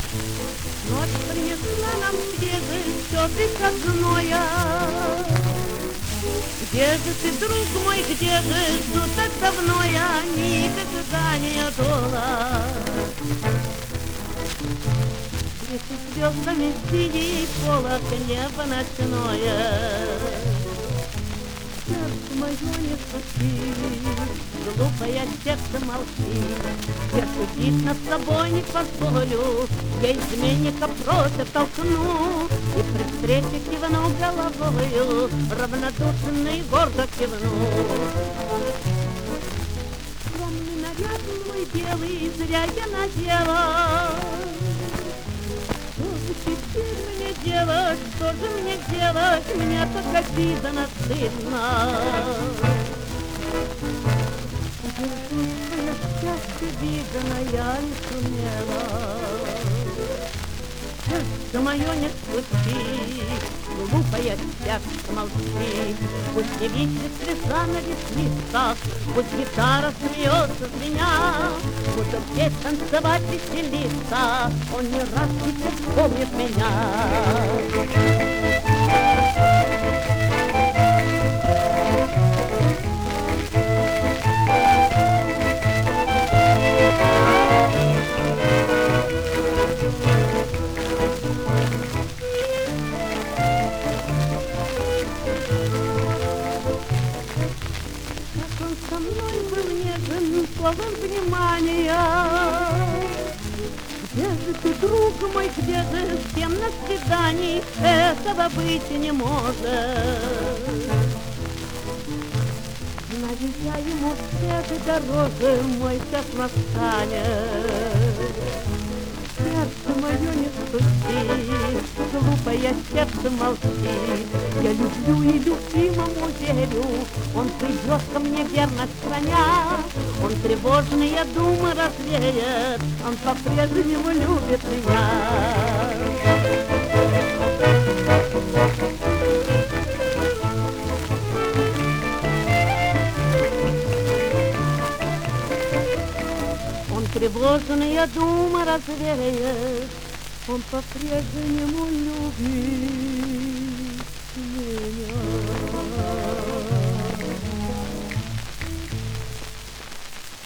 Ночь принесла нам свежесть, теплый от зноя. Где же ты, друг мой, где же? Жду так давно я, никогда не дола. Если звездами синий полок, небо ночное, сердце мое не спаси, глупое сердце молчит. Я судить над собой не позволю, я изменника прочь оттолкну. И при встрече кивну головою, равнодушный гордо кивну. Скромный наряд мой белый зря я надела. Что же теперь мне делать, что же мне делать, мне так обидно, стыдно. Держу свое счастье, видно, я не сумела. Сердце мое не спусти, глупая сердце молчи. Пусть не видит слеза на ресницах, пусть гитара смеется с меня. Буду петь, танцевать, веселиться, он не раз еще вспомнит меня. Со мной был нежен, полон внимания. Где же ты, друг мой, где же? С кем на свидании этого быть не может. Знаю я ему все дороже, мой час настанет. Сердце мое не спусти, глупое сердце молчи. Я люблю и любимому верю, он придет ко мне верно храня. Он тревожные думы развеет, он по-прежнему любит меня. Тревожные думы развеет, он по-прежнему любит меня.